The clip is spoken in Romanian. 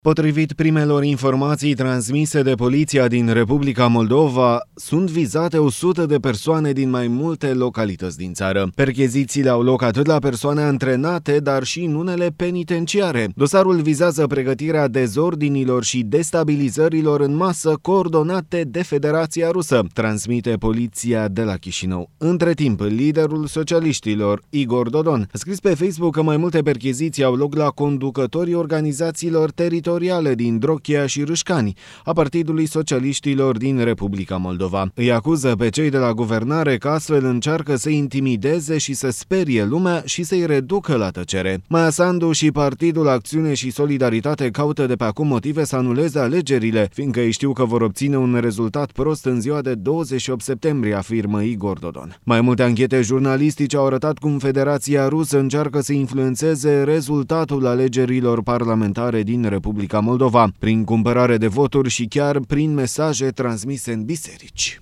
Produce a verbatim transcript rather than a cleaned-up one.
Potrivit primelor informații transmise de poliția din Republica Moldova, sunt vizate o sută de persoane din mai multe localități din țară. Perchezițiile au loc atât la persoane antrenate, dar și în unele penitenciare. Dosarul vizează pregătirea dezordinilor și destabilizărilor în masă coordonate de Federația Rusă, transmite poliția de la Chișinău. Între timp, liderul socialiștilor, Igor Dodon, a scris pe Facebook că mai multe percheziții au loc la conducătorii organizațiilor teritoriale din Drochia și Râșcani, a Partidului Socialiștilor din Republica Moldova. Îi acuză pe cei de la guvernare că astfel încearcă să intimideze și să sperie lumea și să-i reducă la tăcere. Maia Sandu și Partidul Acțiune și Solidaritate caută de pe acum motive să anuleze alegerile, fiindcă ei știu că vor obține un rezultat prost în ziua de douăzeci și opt septembrie, afirmă Igor Dodon. Mai multe anchete jurnalistice au arătat cum Federația Rusă încearcă să influențeze rezultatul alegerilor parlamentare din Republica Moldova, prin cumpărare de voturi și chiar prin mesaje transmise în biserici.